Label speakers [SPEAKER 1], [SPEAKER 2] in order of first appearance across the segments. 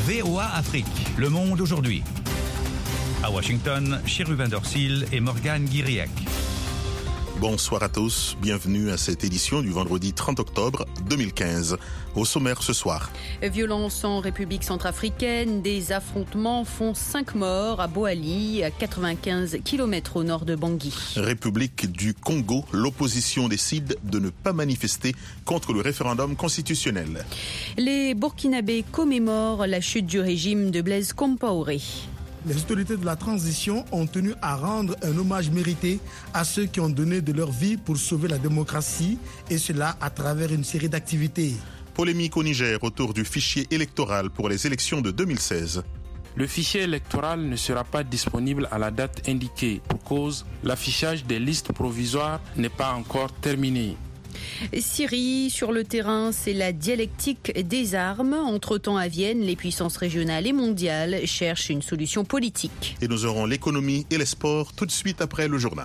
[SPEAKER 1] VOA Afrique, le monde aujourd'hui. À Washington, Cherubin Dorsil et Morgane Guiriac.
[SPEAKER 2] Bonsoir à tous, bienvenue à cette édition du vendredi 30 octobre 2015. Au sommaire ce soir.
[SPEAKER 3] Violence en République centrafricaine, des affrontements font 5 morts à Boali, à 95 km au nord de Bangui.
[SPEAKER 2] République du Congo, l'opposition décide de ne pas manifester contre le référendum constitutionnel.
[SPEAKER 3] Les Burkinabés commémorent la chute du régime de Blaise Compaoré.
[SPEAKER 4] Les autorités de la transition ont tenu à rendre un hommage mérité à ceux qui ont donné de leur vie pour sauver la démocratie, et cela à travers une série d'activités.
[SPEAKER 2] Polémique au Niger autour du fichier électoral pour les élections de 2016.
[SPEAKER 5] Le fichier électoral ne sera pas disponible à la date indiquée. Pour cause, l'affichage des listes provisoires n'est pas encore terminé.
[SPEAKER 3] Syrie, sur le terrain, c'est la dialectique des armes. Entre-temps, à Vienne, les puissances régionales et mondiales cherchent une solution politique.
[SPEAKER 2] Et nous aurons l'économie et les sports tout de suite après le journal.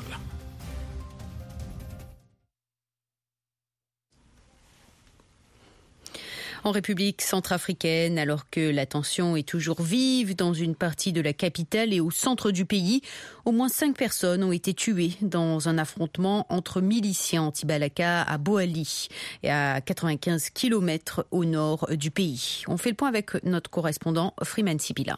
[SPEAKER 3] En République centrafricaine, alors que la tension est toujours vive dans une partie de la capitale et au centre du pays, au moins 5 personnes ont été tuées dans un affrontement entre miliciens anti-Balaka à Boali et à 95 km au nord du pays. On fait le point avec notre correspondant Freeman Sipila.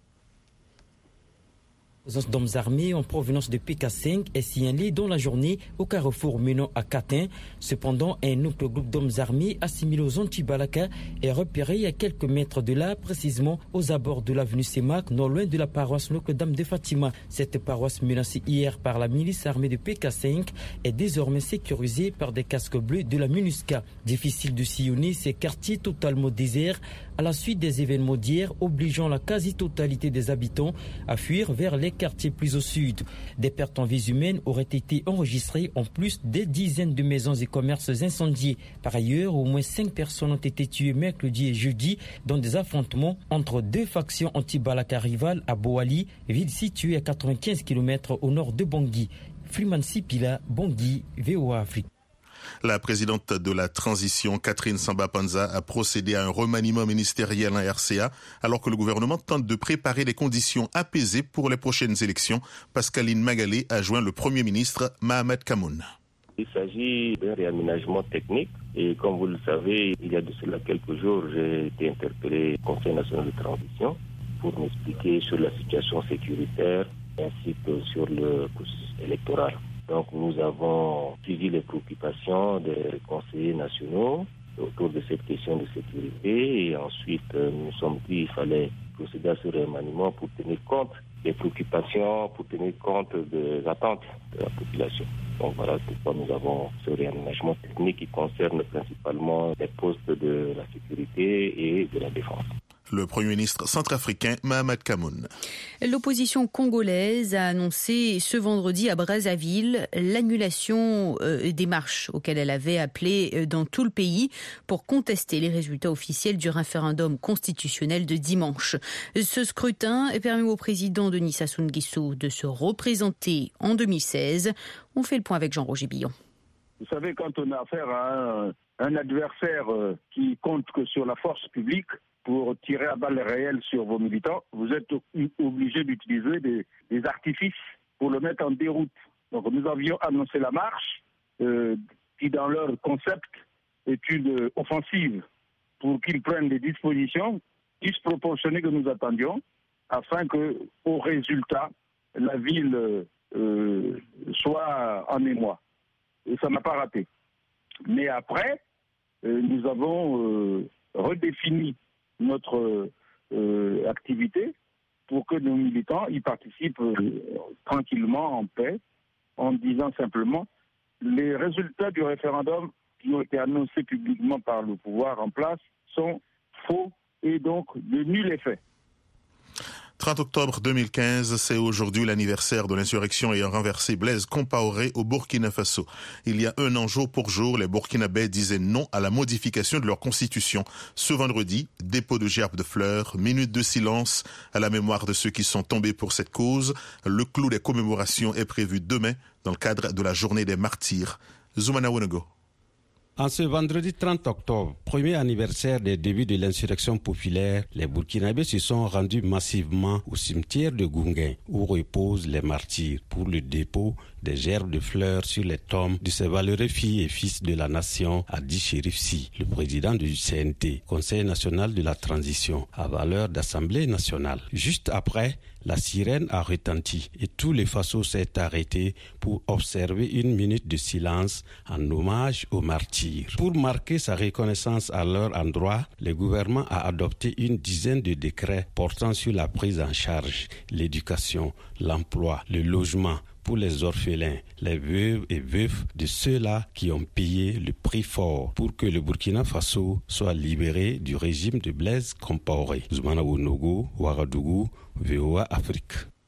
[SPEAKER 6] Présence d'hommes armés en provenance de PK5 est signalée dans la journée au carrefour menant à Katin. Cependant, un autre groupe d'hommes armés assimilés aux anti-Balaka est repéré à quelques mètres de là, précisément aux abords de l'avenue Semak, non loin de la paroisse Notre-Dame de Fatima. Cette paroisse menacée hier par la milice armée de PK5 est désormais sécurisée par des casques bleus de la MINUSCA. Difficile de sillonner ces quartiers totalement déserts à la suite des événements d'hier, obligeant la quasi-totalité des habitants à fuir vers les quartiers plus au sud. Des pertes en vies humaines auraient été enregistrées, en plus des dizaines de maisons et commerces incendiés. Par ailleurs, au moins 5 personnes ont été tuées mercredi et jeudi dans des affrontements entre 2 factions anti-Balaka rivales à Boali, ville située à 95 km au nord de Bangui. Freeman Sipila, Bangui, VOA Afrique.
[SPEAKER 2] La présidente de la transition, Catherine Samba-Panza, a procédé à un remaniement ministériel en RCA, alors que le gouvernement tente de préparer les conditions apaisées pour les prochaines élections. Pascaline Magalé a joint le Premier ministre Mahamat Kamoun.
[SPEAKER 7] Il s'agit d'un réaménagement technique et comme vous le savez, il y a de cela quelques jours, j'ai été interpellé au Conseil national de transition pour m'expliquer sur la situation sécuritaire ainsi que sur le processus électoral. Donc nous avons suivi les préoccupations des conseillers nationaux autour de cette question de sécurité et ensuite nous sommes dit qu'il fallait procéder à ce remaniement pour tenir compte des préoccupations, pour tenir compte des attentes de la population. Donc voilà pourquoi nous avons ce réaménagement technique qui concerne principalement les postes de la sécurité et de la défense.
[SPEAKER 2] Le Premier ministre centrafricain Mahamat Kamoun.
[SPEAKER 3] L'opposition congolaise a annoncé ce vendredi à Brazzaville l'annulation des marches auxquelles elle avait appelé dans tout le pays pour contester les résultats officiels du référendum constitutionnel de dimanche. Ce scrutin permet au président Denis Sassou Nguesso de se représenter en 2016. On fait le point avec Jean-Roger Billon.
[SPEAKER 8] Vous savez, quand on a affaire à un adversaire qui compte que sur la force publique, pour tirer à balles réelles sur vos militants, vous êtes obligé d'utiliser des artifices pour le mettre en déroute. Donc nous avions annoncé la marche, qui dans leur concept est une offensive pour qu'ils prennent des dispositions disproportionnées que nous attendions, afin que, au résultat, la ville soit en émoi. Et ça n'a pas raté. Mais après, nous avons redéfini notre activité pour que nos militants y participent tranquillement, en paix, en disant simplement les résultats du référendum qui ont été annoncés publiquement par le pouvoir en place sont faux et donc de nul effet.
[SPEAKER 2] 30 octobre 2015, c'est aujourd'hui l'anniversaire de l'insurrection ayant renversé Blaise Compaoré au Burkina Faso. Il y a un an jour pour jour, les Burkinabés disaient non à la modification de leur constitution. Ce vendredi, dépôt de gerbes de fleurs, minute de silence à la mémoire de ceux qui sont tombés pour cette cause. Le clou des commémorations est prévu demain dans le cadre de la journée des martyrs. Zoumana Wonego.
[SPEAKER 9] En ce vendredi 30 octobre, premier anniversaire des débuts de l'insurrection populaire, les Burkinabés se sont rendus massivement au cimetière de Gounguin, où reposent les martyrs, pour le dépôt des gerbes de fleurs sur les tombes de ces valeureux filles et fils de la nation, a dit Chérif Sy, le président du CNT, Conseil national de la transition, à valeur d'Assemblée nationale. Juste après, la sirène a retenti et tout le Faso s'est arrêté pour observer une minute de silence en hommage aux martyrs. Pour marquer sa reconnaissance à leur endroit, le gouvernement a adopté une dizaine de décrets portant sur la prise en charge, l'éducation, l'emploi, le logement pour les orphelins, les veuves et veufs de ceux-là qui ont payé le prix fort pour que le Burkina Faso soit libéré du régime de Blaise Compaoré. Zoumana Wonogo, Ouagadougou, VOA Afrique.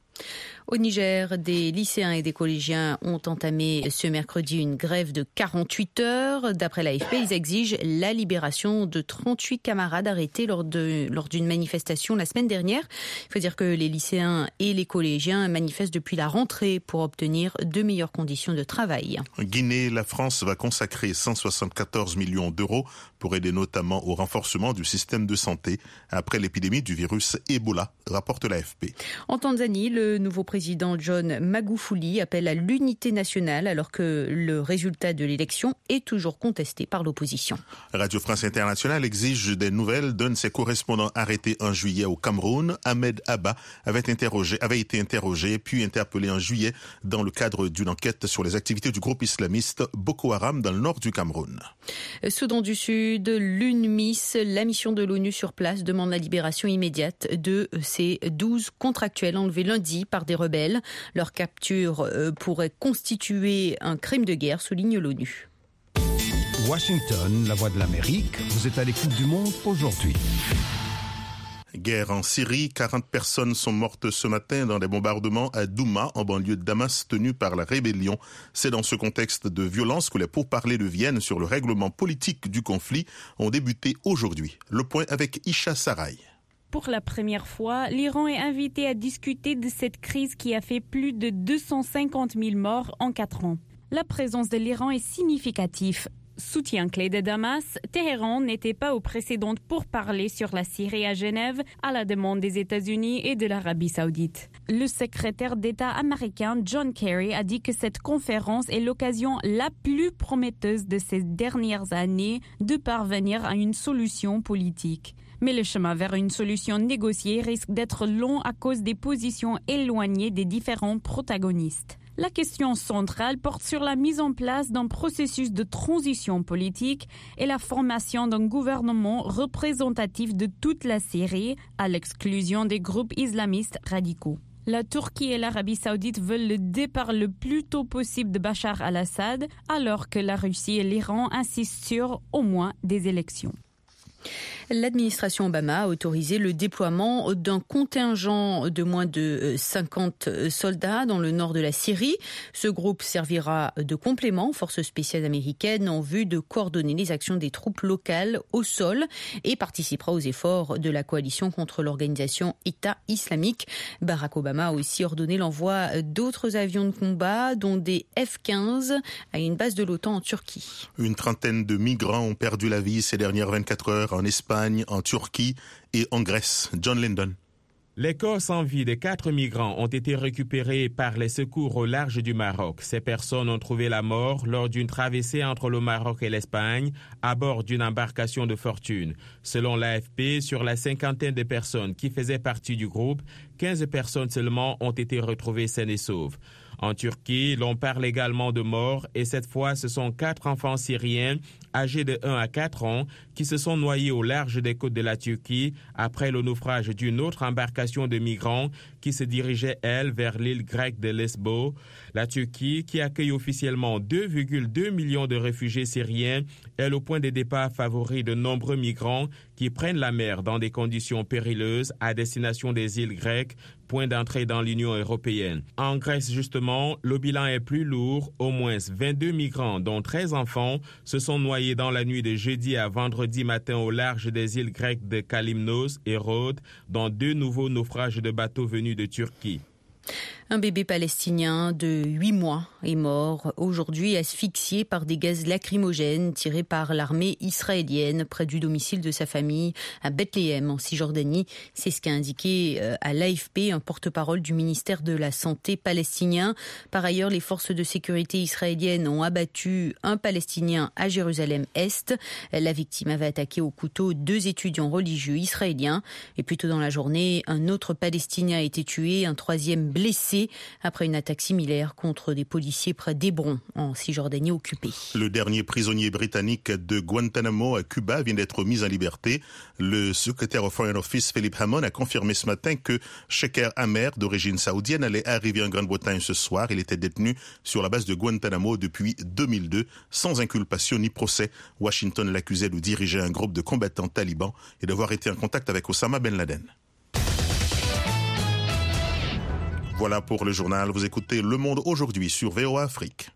[SPEAKER 3] Au Niger, des lycéens et des collégiens ont entamé ce mercredi une grève de 48 heures. D'après l'AFP, ils exigent la libération de 38 camarades arrêtés lors d'une manifestation la semaine dernière. Il faut dire que les lycéens et les collégiens manifestent depuis la rentrée pour obtenir de meilleures conditions de travail.
[SPEAKER 2] En Guinée, la France va consacrer 174 millions d'euros pour aider notamment au renforcement du système de santé après l'épidémie du virus Ebola, rapporte l'AFP.
[SPEAKER 3] En Tanzanie, le nouveau président John Magufuli appelle à l'unité nationale alors que le résultat de l'élection est toujours contesté par l'opposition.
[SPEAKER 2] Radio France Internationale exige des nouvelles d'un de ses correspondants arrêtés en juillet au Cameroun. Ahmed Abba avait été interrogé puis interpellé en juillet dans le cadre d'une enquête sur les activités du groupe islamiste Boko Haram dans le nord du Cameroun.
[SPEAKER 3] Soudan du Sud, l'UNMISS, la mission de l'ONU sur place, demande la libération immédiate de ces 12 contractuels enlevés lundi par des rebelles. Leur capture pourrait constituer un crime de guerre, souligne l'ONU.
[SPEAKER 10] Washington, la voix de l'Amérique, vous êtes à l'écoute du monde aujourd'hui.
[SPEAKER 2] Guerre en Syrie, 40 personnes sont mortes ce matin dans des bombardements à Douma, en banlieue de Damas, tenus par la rébellion. C'est dans ce contexte de violence que les pourparlers de Vienne sur le règlement politique du conflit ont débuté aujourd'hui. Le point avec Isha Sarai.
[SPEAKER 11] Pour la première fois, l'Iran est invité à discuter de cette crise qui a fait plus de 250 000 morts en 4 ans. La présence de l'Iran est significative. Soutien clé de Damas, Téhéran n'était pas aux précédentes pourparlers sur la Syrie à Genève à la demande des États-Unis et de l'Arabie saoudite. Le secrétaire d'État américain John Kerry a dit que cette conférence est l'occasion la plus prometteuse de ces dernières années de parvenir à une solution politique. Mais le chemin vers une solution négociée risque d'être long à cause des positions éloignées des différents protagonistes. La question centrale porte sur la mise en place d'un processus de transition politique et la formation d'un gouvernement représentatif de toute la Syrie, à l'exclusion des groupes islamistes radicaux. La Turquie et l'Arabie saoudite veulent le départ le plus tôt possible de Bachar al-Assad, alors que la Russie et l'Iran insistent sur au moins des élections.
[SPEAKER 3] L'administration Obama a autorisé le déploiement d'un contingent de moins de 50 soldats dans le nord de la Syrie. Ce groupe servira de complément aux forces spéciales américaines en vue de coordonner les actions des troupes locales au sol et participera aux efforts de la coalition contre l'organisation État islamique. Barack Obama a aussi ordonné l'envoi d'autres avions de combat, dont des F-15, à une base de l'OTAN en Turquie.
[SPEAKER 2] Une trentaine de migrants ont perdu la vie ces dernières 24 heures en Espagne, en Turquie et en Grèce. John Lyndon.
[SPEAKER 5] Les corps sans vie de 4 migrants ont été récupérés par les secours au large du Maroc. Ces personnes ont trouvé la mort lors d'une traversée entre le Maroc et l'Espagne à bord d'une embarcation de fortune. Selon l'AFP, sur la cinquantaine de personnes qui faisaient partie du groupe, 15 personnes seulement ont été retrouvées saines et sauves. En Turquie, l'on parle également de morts et cette fois, ce sont 4 enfants syriens âgés de 1 à 4 ans qui se sont noyés au large des côtes de la Turquie après le naufrage d'une autre embarcation de migrants qui se dirigeait, elle, vers l'île grecque de Lesbos. La Turquie, qui accueille officiellement 2,2 millions de réfugiés syriens, est le point de départ favori de nombreux migrants qui prennent la mer dans des conditions périlleuses à destination des îles grecques, point d'entrée dans l'Union européenne. En Grèce, justement, le bilan est plus lourd. Au moins 22 migrants, dont 13 enfants, se sont noyés dans la nuit de jeudi à vendredi matin au large des îles grecques de Kalymnos et Rhodes, dans 2 nouveaux naufrages de bateaux venus de Turquie.
[SPEAKER 3] Un bébé palestinien de 8 mois est mort aujourd'hui asphyxié par des gaz lacrymogènes tirés par l'armée israélienne près du domicile de sa famille à Bethléem en Cisjordanie. C'est ce qu'a indiqué à l'AFP un porte-parole du ministère de la Santé palestinien. Par ailleurs, les forces de sécurité israéliennes ont abattu un Palestinien à Jérusalem-Est. La victime avait attaqué au couteau 2 étudiants religieux israéliens. Et plus tôt dans la journée, un autre Palestinien a été tué, un 3e blessé après une attaque similaire contre des policiers près d'Hébron, en Cisjordanie occupée.
[SPEAKER 2] Le dernier prisonnier britannique de Guantanamo à Cuba vient d'être mis en liberté. Le secrétaire au Foreign Office, Philip Hammond, a confirmé ce matin que Sheker Amer, d'origine saoudienne, allait arriver en Grande-Bretagne ce soir. Il était détenu sur la base de Guantanamo depuis 2002, sans inculpation ni procès. Washington l'accusait de diriger un groupe de combattants talibans et d'avoir été en contact avec Osama Ben Laden. Voilà pour le journal. Vous écoutez Le Monde aujourd'hui sur VOA Afrique.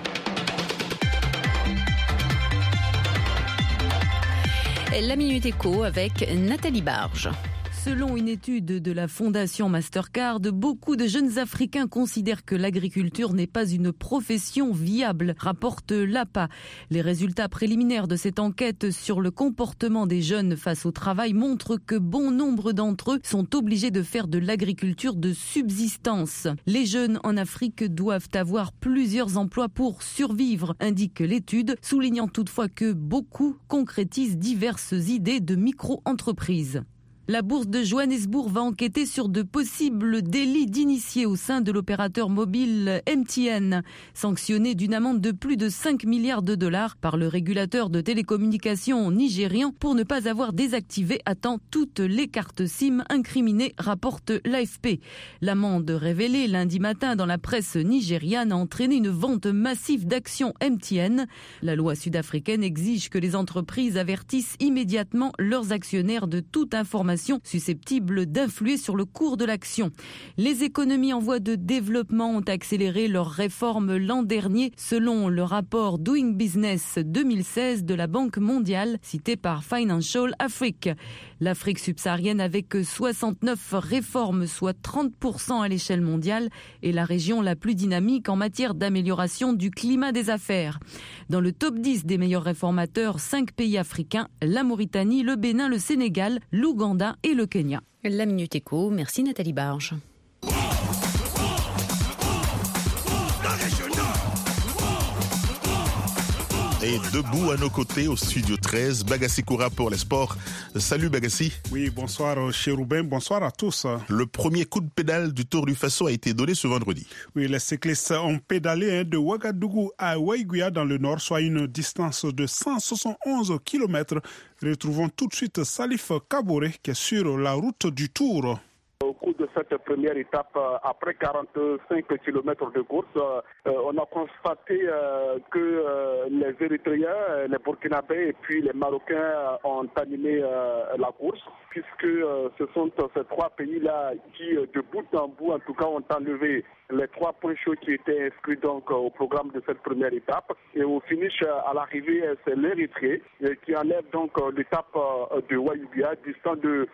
[SPEAKER 3] La Minute Éco avec Nathalie Barge.
[SPEAKER 12] Selon une étude de la Fondation Mastercard, beaucoup de jeunes Africains considèrent que l'agriculture n'est pas une profession viable, rapporte l'APA. Les résultats préliminaires de cette enquête sur le comportement des jeunes face au travail montrent que bon nombre d'entre eux sont obligés de faire de l'agriculture de subsistance. Les jeunes en Afrique doivent avoir plusieurs emplois pour survivre, indique l'étude, soulignant toutefois que beaucoup concrétisent diverses idées de micro-entreprises. La bourse de Johannesburg va enquêter sur de possibles délits d'initiés au sein de l'opérateur mobile MTN, sanctionné d'une amende de plus de 5 milliards de dollars par le régulateur de télécommunications nigérian pour ne pas avoir désactivé à temps toutes les cartes SIM incriminées, rapporte l'AFP. L'amende révélée lundi matin dans la presse nigériane a entraîné une vente massive d'actions MTN. La loi sud-africaine exige que les entreprises avertissent immédiatement leurs actionnaires de toute information susceptibles d'influer sur le cours de l'action. Les économies en voie de développement ont accéléré leurs réformes l'an dernier, selon le rapport Doing Business 2016 de la Banque mondiale, cité par Financial Afrique. L'Afrique subsaharienne avec 69 réformes, soit 30% à l'échelle mondiale, est la région la plus dynamique en matière d'amélioration du climat des affaires. Dans le top 10 des meilleurs réformateurs, 5 pays africains, la Mauritanie, le Bénin, le Sénégal, l'Ouganda et le Kenya.
[SPEAKER 3] La Minute Éco, merci Nathalie Barge.
[SPEAKER 2] Et debout à nos côtés au studio 13, Bagassi Koura pour les sports. Salut Bagassi.
[SPEAKER 13] Oui, bonsoir Chérubin, bonsoir à tous.
[SPEAKER 2] Le premier coup de pédale du Tour du Faso a été donné ce vendredi.
[SPEAKER 13] Oui, les cyclistes ont pédalé de Ouagadougou à Waiguia dans le nord, soit une distance de 171 km. Retrouvons tout de suite Salif Kaboré qui est sur la route du Tour.
[SPEAKER 8] Au cours de cette première étape, après 45 km de course, on a constaté que les Érythréens, les Burkinabés et puis les Marocains ont animé la course, puisque ce sont ces 3 pays-là qui, de bout en bout, en tout cas, ont enlevé les 3 points chauds qui étaient inscrits donc au programme de cette première étape. Et au finish, à l'arrivée, c'est l'Érythrée qui enlève donc l'étape de Waiguia, distant de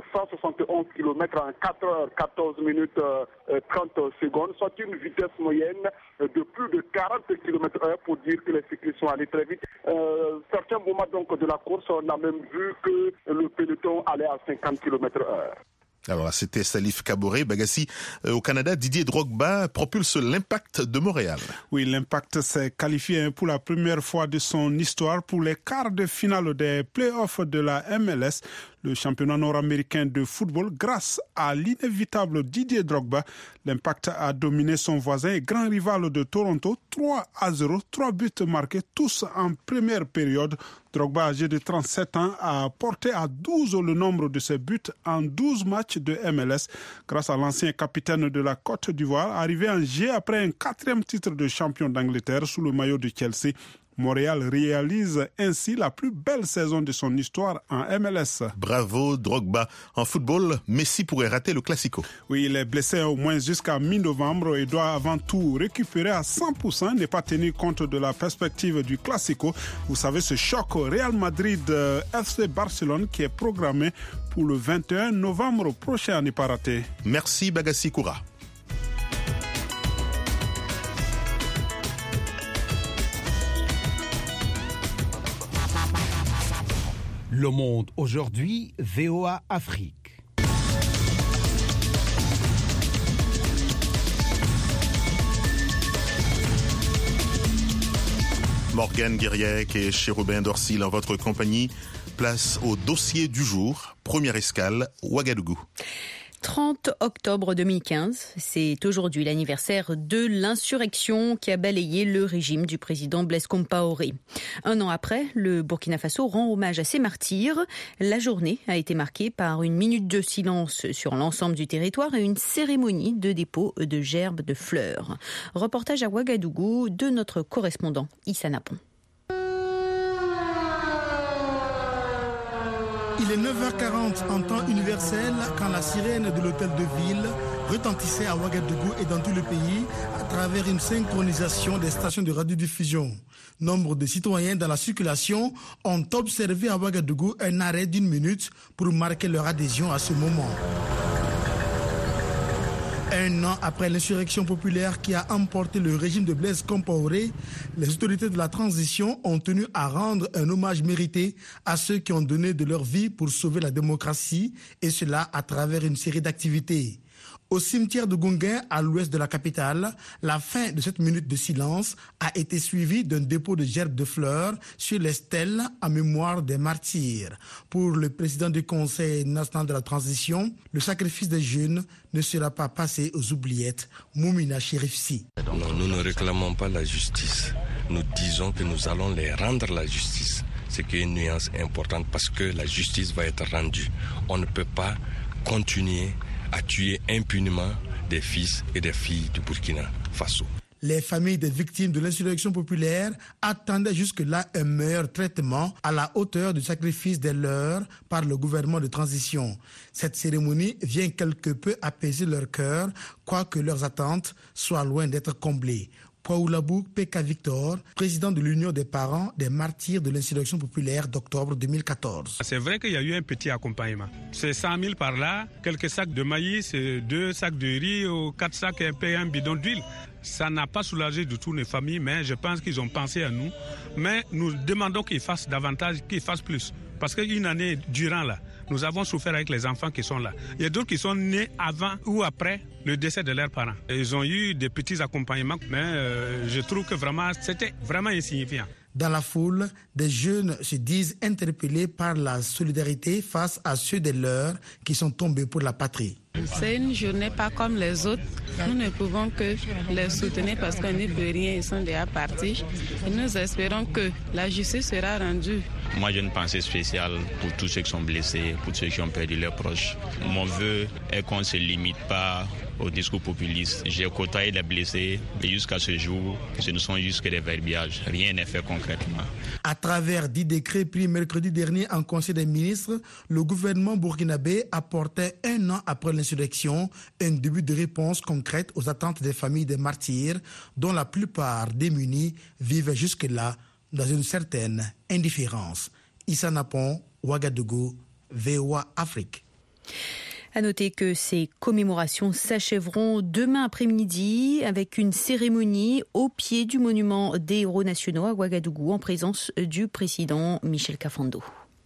[SPEAKER 8] 171 km en 4 heures 14 minutes 30 secondes, soit une vitesse moyenne de plus de 40 km/h pour dire que les cyclistes sont allés très vite. Certains moments donc de la course, on a même vu que le peloton allait à 50 km/h.
[SPEAKER 2] Alors là, c'était Salif Kaboré. Bagassi, au Canada, Didier Drogba propulse l'Impact de Montréal.
[SPEAKER 13] Oui, l'Impact s'est qualifié pour la première fois de son histoire pour les quarts de finale des playoffs de la MLS, le championnat nord-américain de football, grâce à l'inévitable Didier Drogba. L'Impact a dominé son voisin et grand rival de Toronto, 3-0, 3 buts marqués, tous en première période. Drogba, âgé de 37 ans, a porté à 12 le nombre de ses buts en 12 matchs de MLS, grâce à l'ancien capitaine de la Côte d'Ivoire, arrivé en G après un 4e titre de champion d'Angleterre sous le maillot de Chelsea. Montréal réalise ainsi la plus belle saison de son histoire en MLS.
[SPEAKER 2] Bravo Drogba. En football, Messi pourrait rater le Classico.
[SPEAKER 13] Oui, il est blessé au moins jusqu'à mi-novembre et doit avant tout récupérer à 100%, n'est pas tenu compte de la perspective du Classico. Vous savez, ce choc Real Madrid-FC Barcelone qui est programmé pour le 21 novembre prochain, n'est pas raté.
[SPEAKER 2] Merci Bagassi Koura.
[SPEAKER 10] Le Monde aujourd'hui, VOA Afrique.
[SPEAKER 2] Morgane Guiriec et Chérubin Dorsil en votre compagnie. Place au dossier du jour. Première escale, Ouagadougou.
[SPEAKER 3] 30 octobre 2015, c'est aujourd'hui l'anniversaire de l'insurrection qui a balayé le régime du président Blaise Compaoré. Un an après, le Burkina Faso rend hommage à ses martyrs. La journée a été marquée par une minute de silence sur l'ensemble du territoire et une cérémonie de dépôt de gerbes de fleurs. Reportage à Ouagadougou de notre correspondant Issa Napon.
[SPEAKER 4] Il est 9h40 en temps universel quand la sirène de l'hôtel de ville retentissait à Ouagadougou et dans tout le pays à travers une synchronisation des stations de radiodiffusion. Nombre de citoyens dans la circulation ont observé à Ouagadougou un arrêt d'1 minute pour marquer leur adhésion à ce moment. Un an après l'insurrection populaire qui a emporté le régime de Blaise Compaoré, les autorités de la transition ont tenu à rendre un hommage mérité à ceux qui ont donné de leur vie pour sauver la démocratie, et cela à travers une série d'activités. Au cimetière de Gounguin, à l'ouest de la capitale, la fin de cette minute de silence a été suivie d'un dépôt de gerbes de fleurs sur les stèles en mémoire des martyrs. Pour le président du Conseil national de la transition, le sacrifice des jeunes ne sera pas passé aux oubliettes. Moumina Chérifsi.
[SPEAKER 14] Non, nous ne réclamons pas la justice. Nous disons que nous allons les rendre la justice. C'est une nuance importante parce que la justice va être rendue. On ne peut pas continuer à tuer impunément des fils et des filles du Burkina Faso.
[SPEAKER 4] Les familles des victimes de l'insurrection populaire attendaient jusque-là un meilleur traitement à la hauteur du sacrifice des leurs par le gouvernement de transition. Cette cérémonie vient quelque peu apaiser leur cœur, quoique leurs attentes soient loin d'être comblées. Paoulabou Peka Victor, président de l'Union des parents des martyrs de l'insurrection populaire d'octobre 2014.
[SPEAKER 15] C'est vrai qu'il y a eu un petit accompagnement. C'est 100 000 par là, quelques sacs de maïs, 2 sacs de riz, 4 sacs et un bidon d'huile. Ça n'a pas soulagé du tout les familles, mais je pense qu'ils ont pensé à nous. Mais nous demandons qu'ils fassent davantage, qu'ils fassent plus. Parce qu'une année durant là, nous avons souffert avec les enfants qui sont là. Il y a d'autres qui sont nés avant ou après le décès de leurs parents. Ils ont eu des petits accompagnements, mais je trouve que vraiment, c'était vraiment insignifiant.
[SPEAKER 4] Dans la foule, des jeunes se disent interpellés par la solidarité face à ceux des leurs qui sont tombés pour la patrie.
[SPEAKER 16] C'est une journée pas comme les autres. Nous ne pouvons que les soutenir parce qu'on n'y peut rien, ils sont déjà partis. Et nous espérons que la justice sera rendue.
[SPEAKER 17] Moi, j'ai une pensée spéciale pour tous ceux qui sont blessés, pour ceux qui ont perdu leurs proches. Mon vœu est qu'on ne se limite pas au discours populiste. J'ai côtoyé les blessés et jusqu'à ce jour, ce ne sont juste que des verbiages. Rien n'est fait concrètement.
[SPEAKER 4] À travers 10 décrets pris mercredi dernier en Conseil des ministres, le gouvernement burkinabé apportait un an après l'insurrection un début de réponse concrète aux attentes des familles des martyrs, dont la plupart démunis vivaient jusque-là dans une certaine indifférence. Issa Napon, Ouagadougou, VOA Afrique.
[SPEAKER 3] À noter que ces commémorations s'achèveront demain après-midi avec une cérémonie au pied du monument des héros nationaux à Ouagadougou en présence du président Michel Kafando.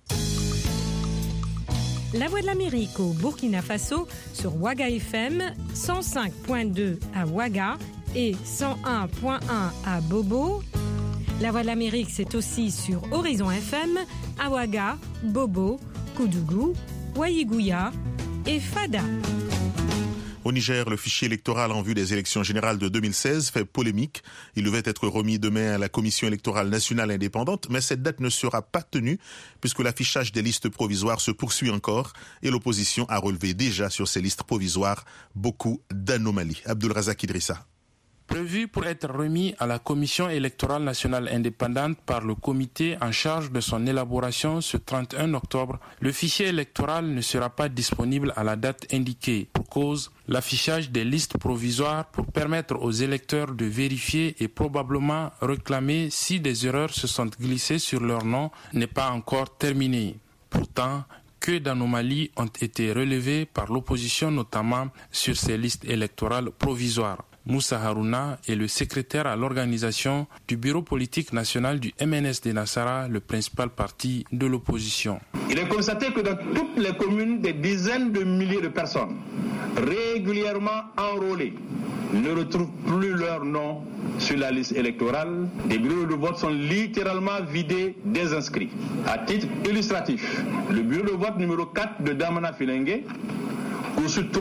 [SPEAKER 18] La Voix de l'Amérique au Burkina Faso sur Ouaga FM, 105.2 à Ouaga et 101.1 à Bobo. La Voix de l'Amérique, c'est aussi sur Horizon FM, à Ouaga, Bobo, Koudougou, Ouaïgouya et Fada.
[SPEAKER 2] Au Niger, le fichier électoral en vue des élections générales de 2016 fait polémique. Il devait être remis demain à la Commission électorale nationale indépendante, mais cette date ne sera pas tenue puisque l'affichage des listes provisoires se poursuit encore et l'opposition a relevé déjà sur ces listes provisoires beaucoup d'anomalies. Abdulrazak Idrissa.
[SPEAKER 19] Prévu pour être remis à la Commission électorale nationale indépendante par le comité en charge de son élaboration ce 31 octobre, le fichier électoral ne sera pas disponible à la date indiquée. Pour cause, l'affichage des listes provisoires pour permettre aux électeurs de vérifier et probablement réclamer si des erreurs se sont glissées sur leur nom n'est pas encore terminé. Pourtant, que d'anomalies ont été relevées par l'opposition, notamment sur ces listes électorales provisoires. Moussa Harouna est le secrétaire à l'organisation du bureau politique national du MNSD Nassara, le principal parti de l'opposition.
[SPEAKER 20] Il est constaté que dans toutes les communes, des dizaines de milliers de personnes régulièrement enrôlées ne retrouvent plus leur nom sur la liste électorale. Des bureaux de vote sont littéralement vidés des inscrits. À titre illustratif, le bureau de vote numéro 4 de Damana Filengue, où sur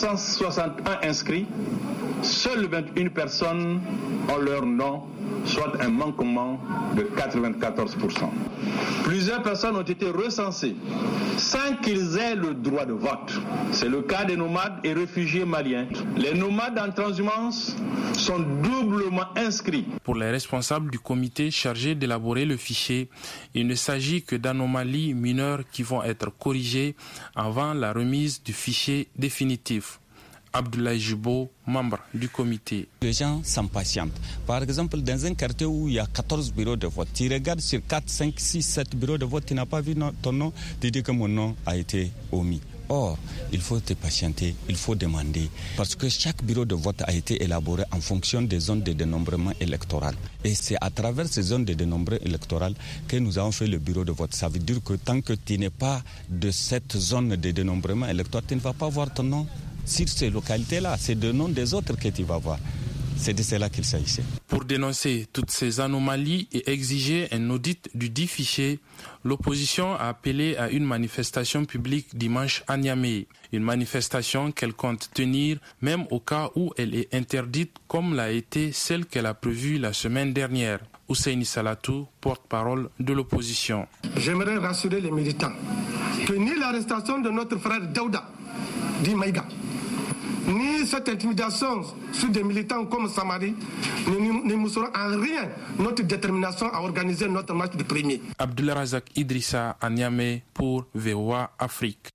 [SPEAKER 20] 361 inscrits, seules 21 personnes ont leur nom, soit un manquement de 94%. Plusieurs personnes ont été recensées sans qu'ils aient le droit de vote. C'est le cas des nomades et réfugiés maliens. Les nomades en transhumance sont doublement inscrits.
[SPEAKER 19] Pour les responsables du comité chargé d'élaborer le fichier, il ne s'agit que d'anomalies mineures qui vont être corrigées avant la remise du fichier définitif. Abdoulaye Jubo, membre du comité.
[SPEAKER 21] Les gens s'impatientent. Par exemple, dans un quartier où il y a 14 bureaux de vote, tu regardes sur 4, 5, 6, 7 bureaux de vote, tu n'as pas vu ton nom, tu dis que mon nom a été omis. Or, il faut te patienter, il faut demander, parce que chaque bureau de vote a été élaboré en fonction des zones de dénombrement électoral. Et c'est à travers ces zones de dénombrement électoral que nous avons fait le bureau de vote. Ça veut dire que tant que tu n'es pas de cette zone de dénombrement électoral, tu ne vas pas voir ton nom sur ces localités-là. C'est le nom des autres que tu vas voir. C'est de cela qu'il s'agissait.
[SPEAKER 19] Pour dénoncer toutes ces anomalies et exiger un audit du dit fichier, l'opposition a appelé à une manifestation publique dimanche à Niamey. Une manifestation qu'elle compte tenir même au cas où elle est interdite, comme l'a été celle qu'elle a prévue la semaine dernière. Ousseini Salatou, porte-parole de l'opposition.
[SPEAKER 22] J'aimerais rassurer les militants que ni l'arrestation de notre frère Daouda dit Maïga, ni cette intimidation sur des militants comme Samari ne mousseront en rien notre détermination à organiser notre match de premier.
[SPEAKER 19] Abdoulaye Razak Idrissa à Niamey pour VOA Afrique.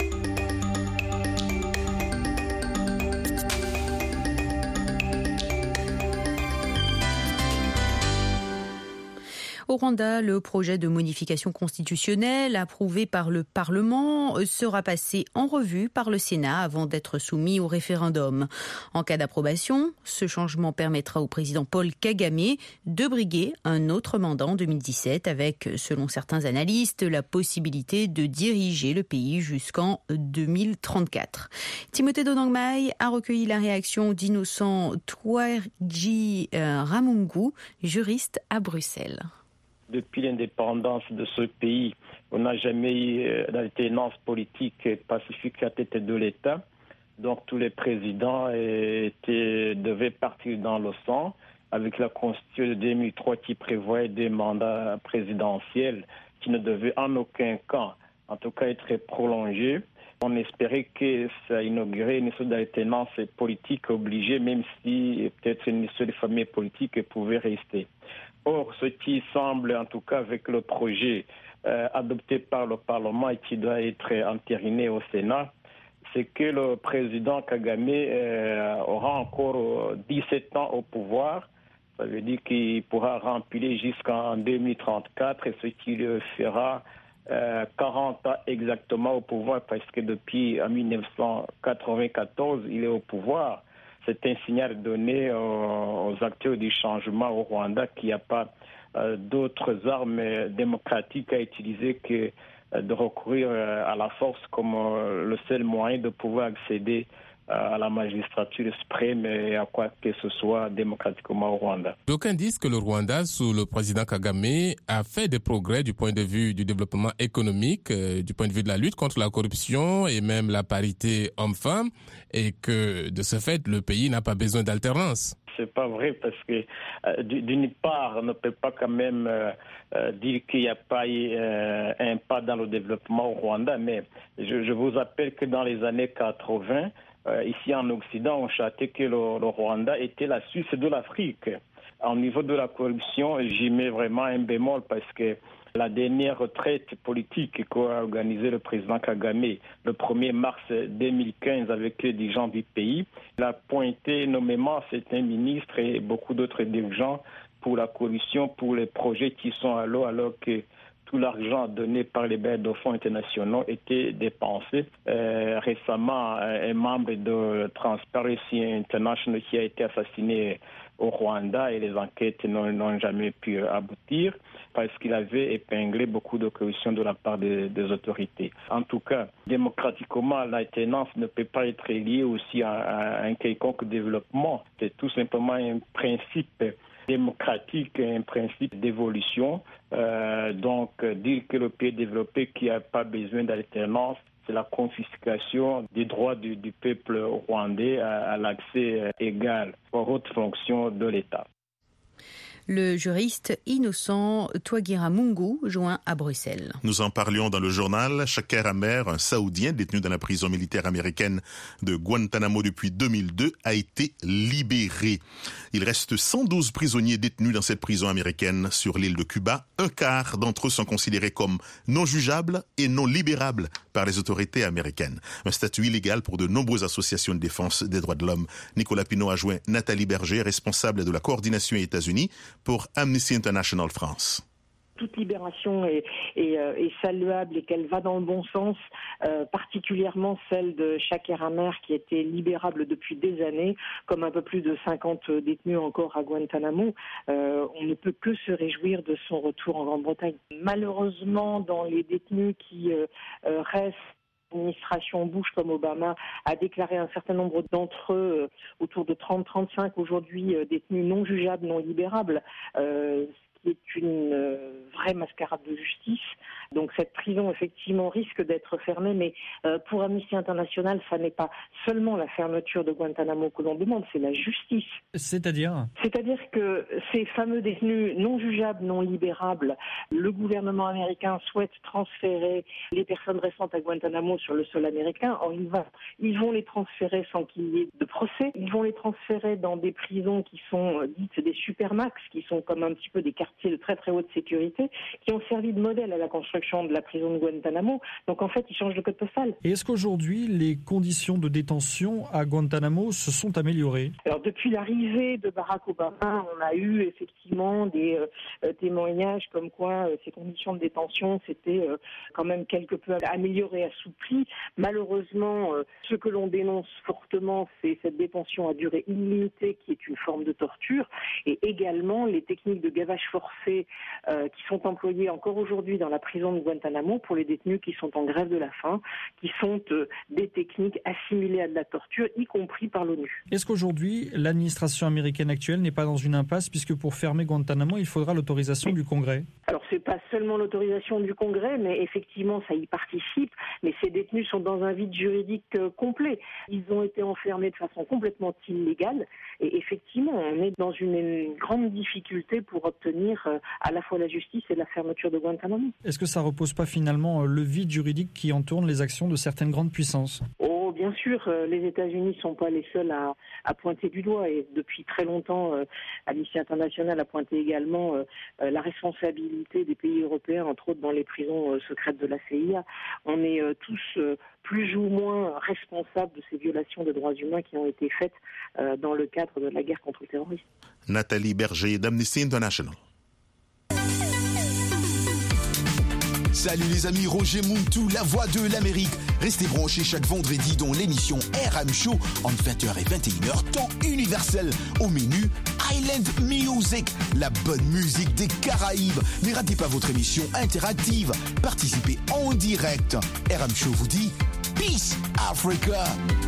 [SPEAKER 3] Au Rwanda, le projet de modification constitutionnelle approuvé par le Parlement sera passé en revue par le Sénat avant d'être soumis au référendum. En cas d'approbation, ce changement permettra au président Paul Kagame de briguer un autre mandat en 2017 avec, selon certains analystes, la possibilité de diriger le pays jusqu'en 2034. Timothée Donangmai a recueilli la réaction d'Innocent Twerji Ramungu, juriste à Bruxelles.
[SPEAKER 23] Depuis l'indépendance de ce pays, on n'a jamais eu d'alternance politique pacifique à la tête de l'État. Donc tous les présidents devaient partir dans le sang avec la Constitution de 2003 qui prévoyait des mandats présidentiels qui ne devaient en aucun cas, en tout cas, être prolongés. On espérait que ça inaugurait une sorte d'alternance politique obligée, même si peut-être une seule de famille politique pouvait rester. Or, ce qui semble, en tout cas avec le projet adopté par le Parlement et qui doit être entériné au Sénat, c'est que le président Kagame aura encore 17 ans au pouvoir. Ça veut dire qu'il pourra remplir jusqu'en 2034, et ce qui le fera 40 ans exactement au pouvoir, parce que depuis 1994, il est au pouvoir. C'est un signal donné aux acteurs du changement au Rwanda qu'il n'y a pas d'autres armes démocratiques à utiliser que de recourir à la force comme le seul moyen de pouvoir accéder à la magistrature suprême et à quoi que ce soit démocratiquement au Rwanda.
[SPEAKER 24] D'aucuns disent que le Rwanda, sous le président Kagame, a fait des progrès du point de vue du développement économique, du point de vue de la lutte contre la corruption et même la parité homme-femme, et que de ce fait, le pays n'a pas besoin d'alternance.
[SPEAKER 23] C'est pas vrai, parce que d'une part, on ne peut pas quand même dire qu'il n'y a pas eu un pas dans le développement au Rwanda, mais je vous rappelle que dans les années 80, ici en Occident, on chantait que le Rwanda était la Suisse de l'Afrique. Au niveau de la corruption, j'y mets vraiment un bémol, parce que la dernière retraite politique qu'a organisée le président Kagame le 1er mars 2015 avec les dirigeants du pays, il a pointé nommément certains ministres et beaucoup d'autres dirigeants pour la corruption, pour les projets qui sont à l'eau, alors que tout l'argent donné par les bailleurs de fonds internationaux était dépensé. Récemment, un membre de Transparency International qui a été assassiné au Rwanda et les enquêtes n'ont jamais pu aboutir parce qu'il avait épinglé beaucoup de corruption de la part des autorités. En tout cas, démocratiquement, l'alternance ne peut pas être liée aussi à un quelconque développement. C'est tout simplement un principe démocratique, un principe d'évolution. Donc, dire que le pays développé qui n'a pas besoin d'alternance, c'est la confiscation des droits du peuple rwandais à l'accès égal aux hautes fonctions de l'État.
[SPEAKER 3] Le juriste Innocent Twagiramungu joint à Bruxelles.
[SPEAKER 2] Nous en parlions dans le journal. Shaker Amer, un Saoudien détenu dans la prison militaire américaine de Guantanamo depuis 2002, a été libéré. Il reste 112 prisonniers détenus dans cette prison américaine sur l'île de Cuba. Un quart d'entre eux sont considérés comme non jugeables et non libérables par les autorités américaines. Un statut illégal pour de nombreuses associations de défense des droits de l'homme. Nicolas Pinault a joint Nathalie Berger, responsable de la coordination États-Unis pour Amnesty International France.
[SPEAKER 1] Toute libération est saluable et qu'elle va dans le bon sens, particulièrement celle de Shaker Amer qui était libérable depuis des années, comme un peu plus de 50 détenus encore à Guantanamo. On ne peut que se réjouir de son retour en Grande-Bretagne. Malheureusement, dans les détenus qui restent, l'administration Bush comme Obama a déclaré un certain nombre d'entre eux, autour de 30-35 aujourd'hui, détenus non jugeables, non libérables, qui est une vraie mascarade de justice. Donc cette prison, effectivement, risque d'être fermée, mais pour Amnesty International, ça n'est pas seulement la fermeture de Guantanamo que l'on demande, c'est la justice.
[SPEAKER 6] C'est-à-dire
[SPEAKER 1] que ces fameux détenus non jugeables, non libérables, le gouvernement américain souhaite transférer les personnes restantes à Guantanamo sur le sol américain. Or, ils vont les transférer sans qu'il y ait de procès. Ils vont les transférer dans des prisons qui sont dites des supermax, qui sont comme un petit peu des quartiers de très très haute sécurité, qui ont servi de modèle à la construction de la prison de Guantanamo. Donc en fait, ils changent de code postal.
[SPEAKER 6] Et est-ce qu'aujourd'hui, les conditions de détention à Guantanamo se sont améliorées ?
[SPEAKER 1] Alors depuis l'arrivée de Barack Obama, on a eu effectivement des témoignages comme quoi ces conditions de détention s'étaient quand même quelque peu améliorées, assouplies. Malheureusement, ce que l'on dénonce fortement, c'est cette détention à durée illimitée qui est une forme de torture, et également les techniques de gavage forcé qui sont employées encore aujourd'hui dans la prison de Guantanamo pour les détenus qui sont en grève de la faim, qui sont des techniques assimilées à de la torture, y compris par l'ONU.
[SPEAKER 6] Est-ce qu'aujourd'hui, l'administration américaine actuelle n'est pas dans une impasse, puisque pour fermer Guantanamo, il faudra l'autorisation du Congrès ?
[SPEAKER 1] Alors, c'est pas seulement l'autorisation du Congrès, mais effectivement, ça y participe. Mais ces détenus sont dans un vide juridique complet. Ils ont été enfermés de façon complètement illégale. Et effectivement, on est dans une grande difficulté pour obtenir à la fois la justice et la fermeture de Guantanamo.
[SPEAKER 6] Est-ce que ça repose pas finalement le vide juridique qui entoure les actions de certaines grandes puissances ?
[SPEAKER 1] Oh, bien sûr, les États-Unis ne sont pas les seuls à pointer du doigt. Et depuis très longtemps, Amnesty International a pointé également la responsabilité des pays européens, entre autres dans les prisons secrètes de la CIA. On est tous plus ou moins responsables de ces violations de droits humains qui ont été faites dans le cadre de la guerre contre le terrorisme.
[SPEAKER 2] Nathalie Berger d'Amnesty International.
[SPEAKER 7] Salut les amis, Roger Muntu, la voix de l'Amérique. Restez branchés chaque vendredi dans l'émission RM Show entre 20h et 21h, temps universel. Au menu, Island Music, la bonne musique des Caraïbes. Ne ratez pas votre émission interactive. Participez en direct. RM Show vous dit Peace Africa.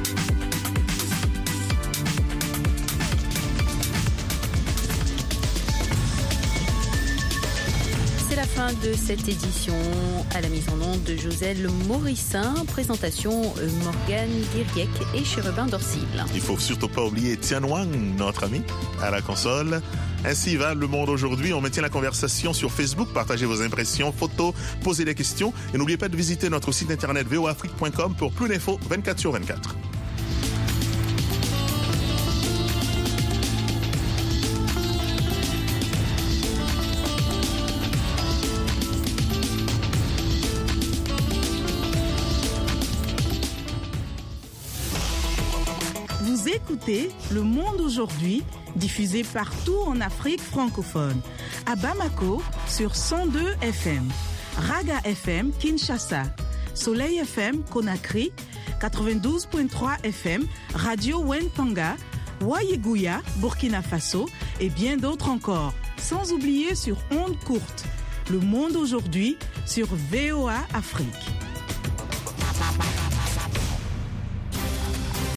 [SPEAKER 3] C'est la fin de cette édition. À la mise en onde de Joselle Morissin, présentation Morgane Diriec et Chérubin Dorsil.
[SPEAKER 2] Il faut surtout pas oublier Tian Wang, notre ami, à la console. Ainsi va le monde aujourd'hui. On maintient la conversation sur Facebook. Partagez vos impressions, photos, posez des questions. Et n'oubliez pas de visiter notre site internet voafrique.com pour plus d'infos 24/24.
[SPEAKER 9] Vous écoutez Le Monde aujourd'hui, diffusé partout en Afrique francophone. À Bamako, sur 102 FM. Raga FM Kinshasa, Soleil FM Conakry, 92.3 FM, Radio Wentanga, Wayeguya, Burkina Faso et bien d'autres encore. Sans oublier sur ondes courtes. Le monde aujourd'hui sur VOA Afrique.